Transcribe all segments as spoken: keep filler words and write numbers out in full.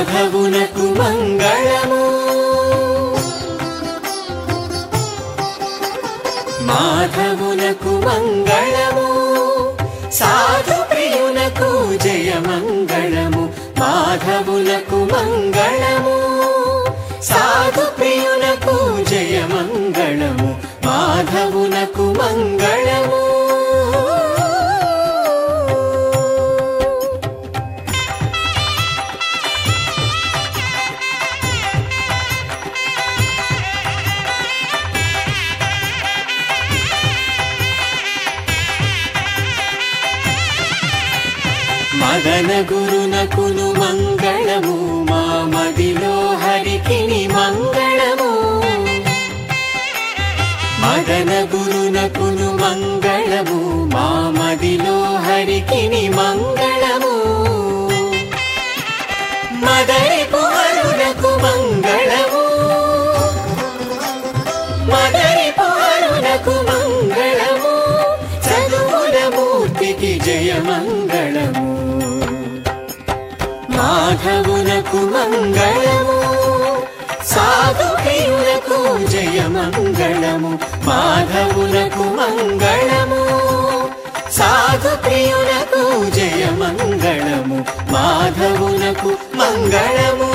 మాధవునకు మంగళము మాధవునకు మంగళము సాధు ప్రియునకు జయ మంగళము మాధవునకు మంగళము సాధు ప్రియునకు జయ మంగళము మాధవునకు మంగళము మదన గురునకును మంగళము మా మదిలో హరికిని మంగళము మదన గురునకును మంగళము మా మదిలో హరికిని మంగళము మదరి పువరునకు మంగళము మదరి పువరునకు మంగళము చదువుల మూర్తికి జయ మంగళము మాధవునకు మంగళము సాధు ప్రియునకు జయ మంగళము మాధవునకు మంగళము సాధు ప్రియునకు జయ మంగళము మాధవునకు మంగళము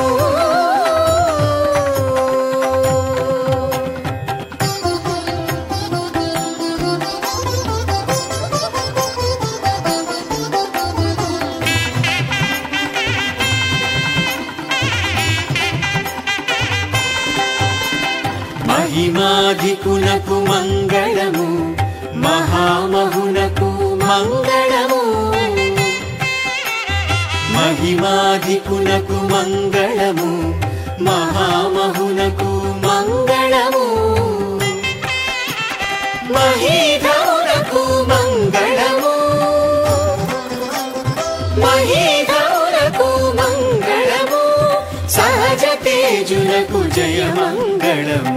మహిమాధికునకు మంగళము మహామహునకు మంగళము మహిమాధికునకు మంగళము మహామహునకు మంగళము మహీధవునకు మంగళము మహీధవునకు మంగళము సహజ తేజునకు జయ మంగళము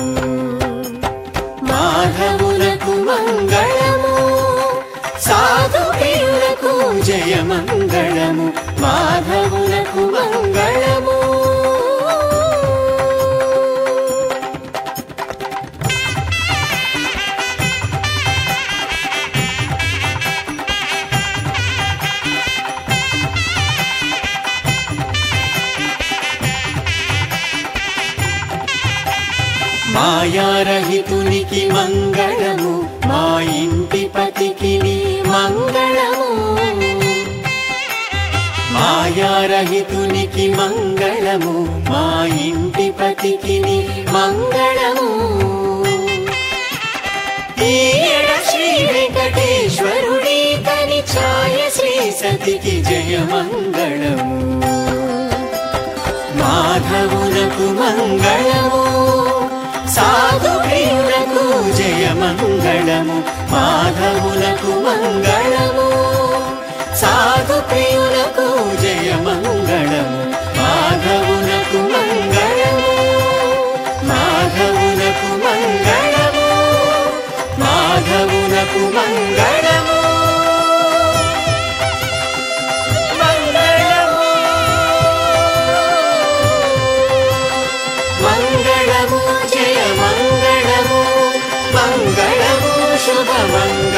మాధవునకు మంగళము సాధు ప్రియునకు జయ మంగళము మాధవునకు మంగళము మాయారహితునికి మంగళము మా ఇంటి పతికి మంగళము మాయారహితునికి మంగళము మా ఇంటి పతికి మంగళము ఈయడ శ్రీ వెంకటేశ్వరుడి కని ఛాయ శ్రీ సతికి జయ మంగళము మాధవునకు మంగళము సాధు ప్రియునకు జయ మంగళము మాధవునకు మంగళము సాధు ప్రియునకు జయ మంగళము మాధవునకు మంగళము మాధవునకు మంగళము మాధవునకు మంగళము మంగళము జయ మంగళము మంగళము శుభ మంగళము